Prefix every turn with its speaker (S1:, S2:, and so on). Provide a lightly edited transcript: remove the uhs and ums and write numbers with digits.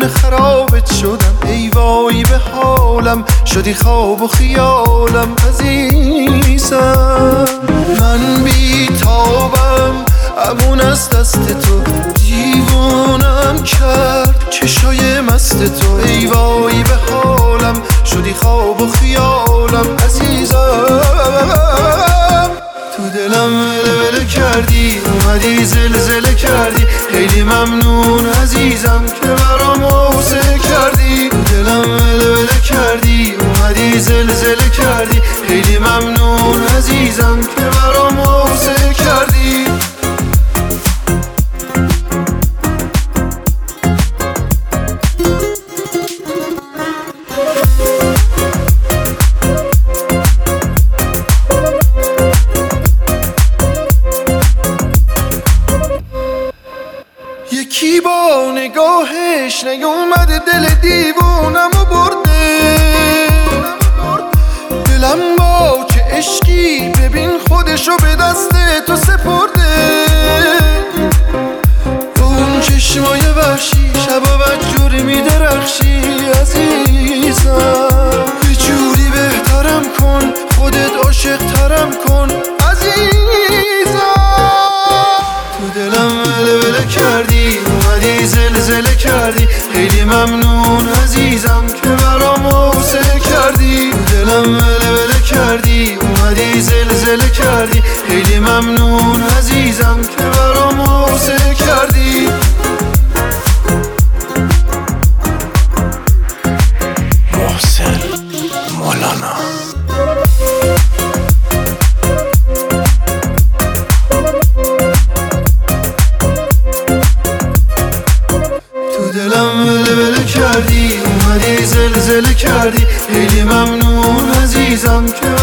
S1: خونه خرابت شدم، ای وای به حالم، شدی خواب و خیالم عزیزم. من بی تابم امون از دست تو، دیوونم کرد چشای مست تو، ای وای به حالم، شدی خواب و خیالم عزیزم. تو دلم ولوله کردی، اومدی زلزله کردی، خیلی ممنون عزیزم که برام حوصله کردی. تو دلم ولوله کردی، اومدی زلزله کردی، خیلی ممنون عزیزم که برام حوصله کردی. یکی با نگاهش نیومده دل دیوونم و برده، دلم با چه عشقی ببین خودشو به دست تو سپرده. اون چشمای وحشی شبا بدجوری میدرخشی عزیزم، یه جوری بهترم کن، خودت عاشق ترم کن عزیزم. تو دلم ولوله کردی، اومدی زلزله کردی، خیلی ممنون عزیزم که برام حوصله کردی. تو دلم ولوله کردی، اومدی زلزله کردی، خیلی ممنون عزیزم که برام حوصله کردی.
S2: محسن مولانا.
S1: تو دلم ولوله کردی، اومدی زلزله کردی، خیلی ممنون عزیزم که